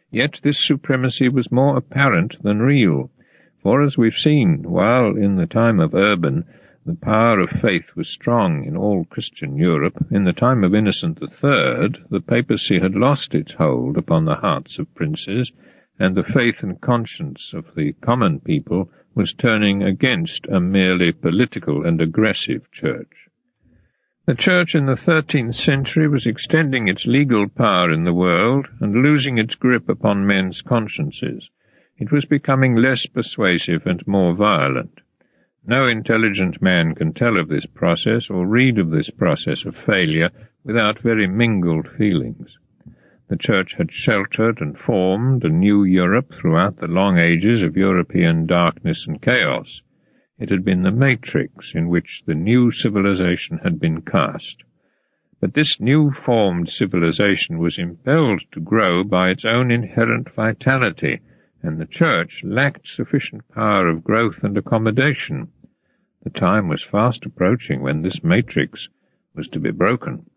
Yet this supremacy was more apparent than real, for as we've seen, while in the time of Urban the power of faith was strong in all Christian Europe, in the time of Innocent III the papacy had lost its hold upon the hearts of princes, and the faith and conscience of the common people was turning against a merely political and aggressive church. The Church in the 13th century was extending its legal power in the world and losing its grip upon men's consciences. It was becoming less persuasive and more violent. No intelligent man can tell of this process or read of this process of failure without very mingled feelings. The Church had sheltered and formed a new Europe throughout the long ages of European darkness and chaos. It had been the matrix in which the new civilization had been cast. But this new-formed civilization was impelled to grow by its own inherent vitality, and the Church lacked sufficient power of growth and accommodation. The time was fast approaching when this matrix was to be broken.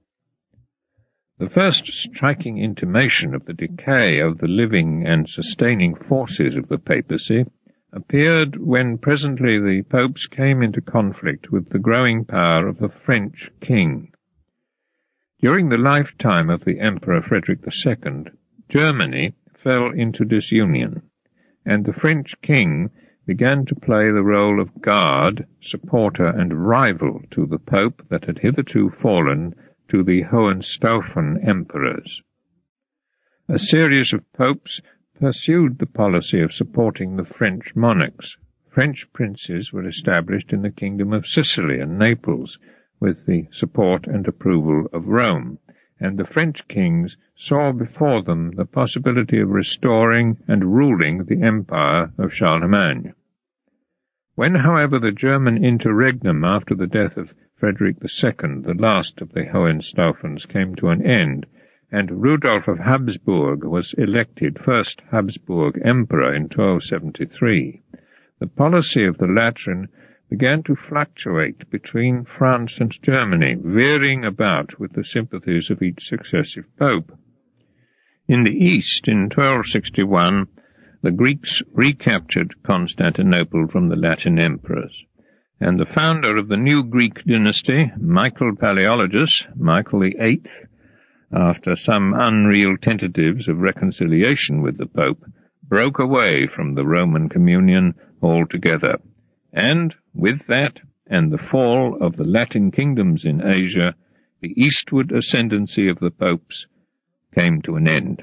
The first striking intimation of the decay of the living and sustaining forces of the papacy appeared when presently the popes came into conflict with the growing power of the French king. During the lifetime of the Emperor Frederick II, Germany fell into disunion, and the French king began to play the role of guard, supporter, and rival to the pope that had hitherto fallen to the Hohenstaufen emperors. A series of popes pursued the policy of supporting the French monarchs. French princes were established in the Kingdom of Sicily and Naples, with the support and approval of Rome, and the French kings saw before them the possibility of restoring and ruling the empire of Charlemagne. When, however, the German interregnum after the death of Frederick II, the last of the Hohenstaufens, came to an end, and Rudolf of Habsburg was elected first Habsburg Emperor in 1273, the policy of the Lateran began to fluctuate between France and Germany, veering about with the sympathies of each successive pope. In the East, in 1261, the Greeks recaptured Constantinople from the Latin emperors, and the founder of the new Greek dynasty, Michael Palaeologus, Michael VIII, after some unreal tentatives of reconciliation with the Pope, broke away from the Roman communion altogether, and with that and the fall of the Latin kingdoms in Asia, the eastward ascendancy of the popes came to an end.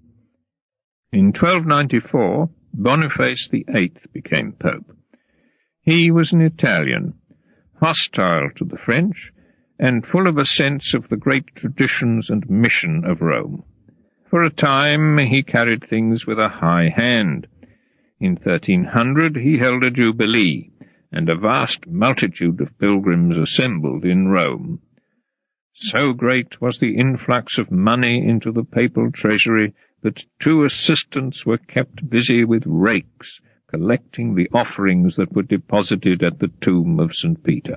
In 1294, Boniface VIII became pope. He was an Italian, hostile to the French, and full of a sense of the great traditions and mission of Rome. For a time he carried things with a high hand. In 1300 he held a jubilee, and a vast multitude of pilgrims assembled in Rome. So great was the influx of money into the papal treasury that 2 assistants were kept busy with rakes, collecting the offerings that were deposited at the tomb of St. Peter.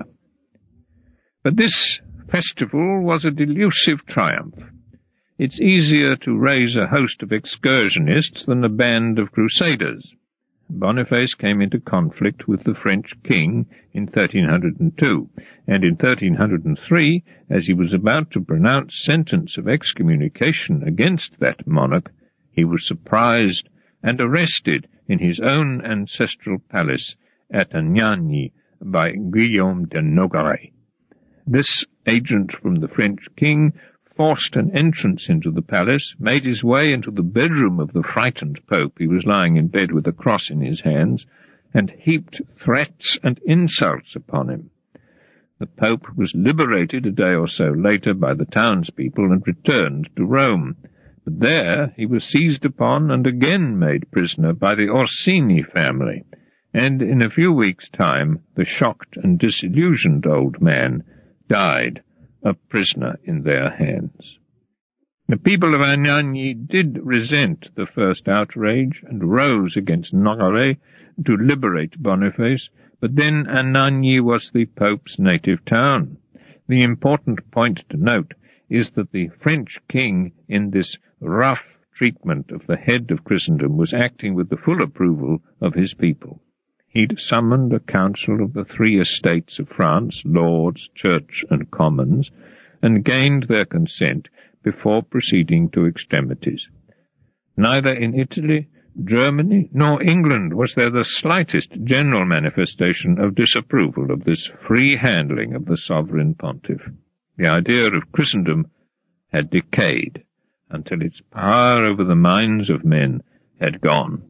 But this festival was a delusive triumph. It's easier to raise a host of excursionists than a band of crusaders. Boniface came into conflict with the French king in 1302, and in 1303, as he was about to pronounce sentence of excommunication against that monarch, he was surprised and arrested in his own ancestral palace at Anagni by Guillaume de Nogaret. This agent from the French king forced an entrance into the palace, made his way into the bedroom of the frightened pope. He was lying in bed with a cross in his hands, and heaped threats and insults upon him. The pope was liberated a day or so later by the townspeople and returned to Rome. But there he was seized upon and again made prisoner by the Orsini family, and in a few weeks' time the shocked and disillusioned old man died, a prisoner in their hands. The people of Anagni did resent the first outrage and rose against Nogaret to liberate Boniface, but then Anagni was the Pope's native town. The important point to note is that the French king, in this rough, treatment of the head of Christendom was acting with the full approval of his people. He'd summoned a council of the three estates of France, Lords, Church, and Commons, and gained their consent before proceeding to extremities. Neither in Italy, Germany, nor England was there the slightest general manifestation of disapproval of this free handling of the sovereign pontiff. The idea of Christendom had decayed until its power over the minds of men had gone.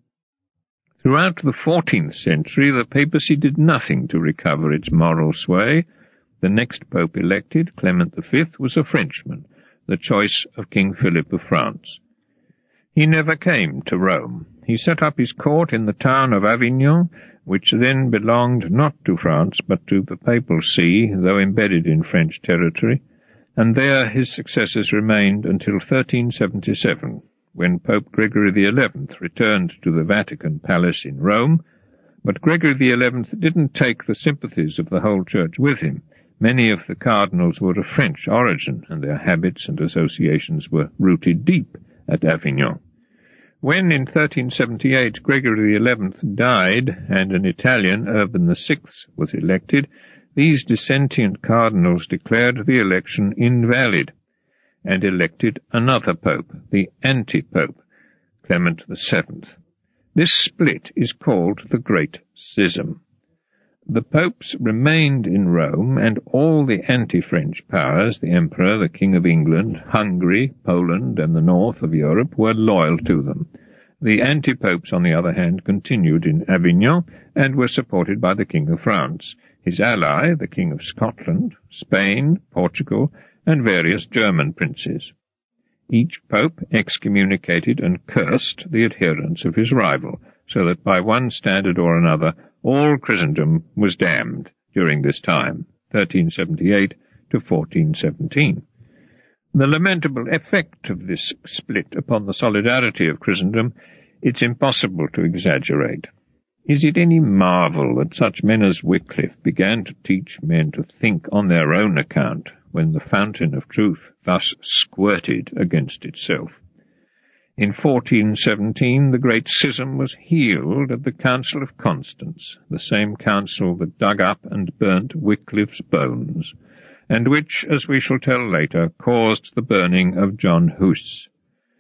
Throughout the 14th century, the papacy did nothing to recover its moral sway. The next pope elected, Clement V, was a Frenchman, the choice of King Philip of France. He never came to Rome. He set up his court in the town of Avignon, which then belonged not to France but to the Papal See, though embedded in French territory, and there his successors remained until 1377, when Pope Gregory XI returned to the Vatican Palace in Rome. But Gregory XI didn't take the sympathies of the whole Church with him. Many of the cardinals were of French origin, and their habits and associations were rooted deep at Avignon. When in 1378 Gregory XI died and an Italian, Urban VI, was elected, these dissentient cardinals declared the election invalid and elected another pope, the anti-pope, Clement VII. This split is called the Great Schism. The popes remained in Rome, and all the anti-French powers, the Emperor, the King of England, Hungary, Poland, and the north of Europe, were loyal to them. The anti-popes, on the other hand, continued in Avignon and were supported by the King of France, his ally, the King of Scotland, Spain, Portugal, and various German princes. Each pope excommunicated and cursed the adherents of his rival, so that by one standard or another all Christendom was damned during this time, 1378 to 1417. The lamentable effect of this split upon the solidarity of Christendom it's impossible to exaggerate. Is it any marvel that such men as Wycliffe began to teach men to think on their own account when the fountain of truth thus squirted against itself? In 1417 the great schism was healed at the Council of Constance, the same council that dug up and burnt Wycliffe's bones, and which, as we shall tell later, caused the burning of John Huss.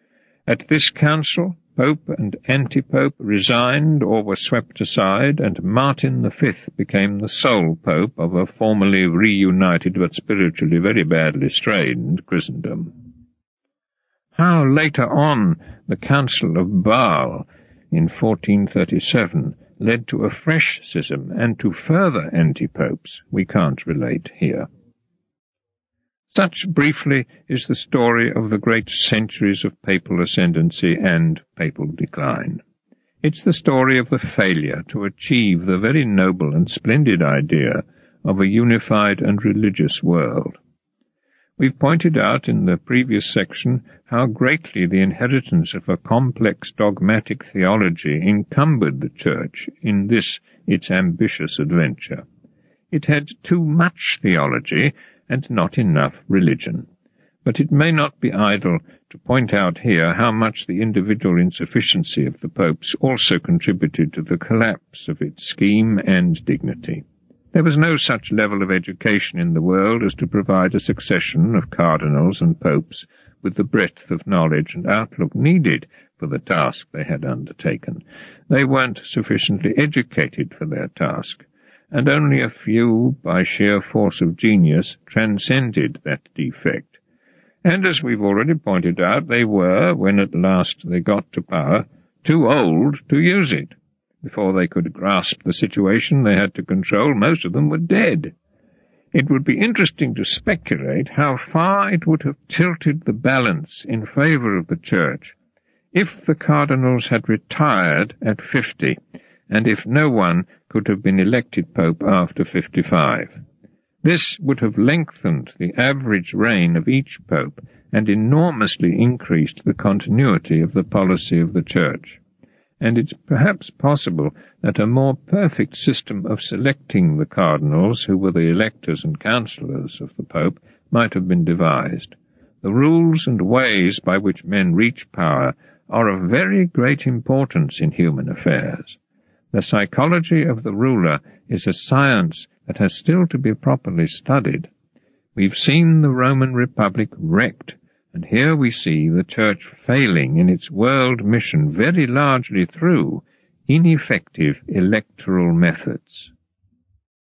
At this council, Pope and anti-pope resigned or were swept aside, and Martin V became the sole pope of a formerly reunited but spiritually very badly strained Christendom. How later on the Council of Bâle in 1437 led to a fresh schism and to further anti-popes we can't relate here. Such, briefly, is the story of the great centuries of papal ascendancy and papal decline. It's the story of the failure to achieve the very noble and splendid idea of a unified and religious world. We've pointed out in the previous section how greatly the inheritance of a complex dogmatic theology encumbered the Church in this its ambitious adventure. It had too much theology and not enough religion. But it may not be idle to point out here how much the individual insufficiency of the popes also contributed to the collapse of its scheme and dignity. There was no such level of education in the world as to provide a succession of cardinals and popes with the breadth of knowledge and outlook needed for the task they had undertaken. They weren't sufficiently educated for their task, and only a few, by sheer force of genius, transcended that defect. And as we've already pointed out, they were, when at last they got to power, too old to use it. Before they could grasp the situation they had to control, most of them were dead. It would be interesting to speculate how far it would have tilted the balance in favour of the Church if the cardinals had retired at 50, and if no one could have been elected pope after 55. This would have lengthened the average reign of each pope and enormously increased the continuity of the policy of the Church. And it's perhaps possible that a more perfect system of selecting the cardinals, who were the electors and councillors of the Pope, might have been devised. The rules and ways by which men reach power are of very great importance in human affairs. The psychology of the ruler is a science that has still to be properly studied. We've seen the Roman Republic wrecked, and here we see the Church failing in its world mission very largely through ineffective electoral methods.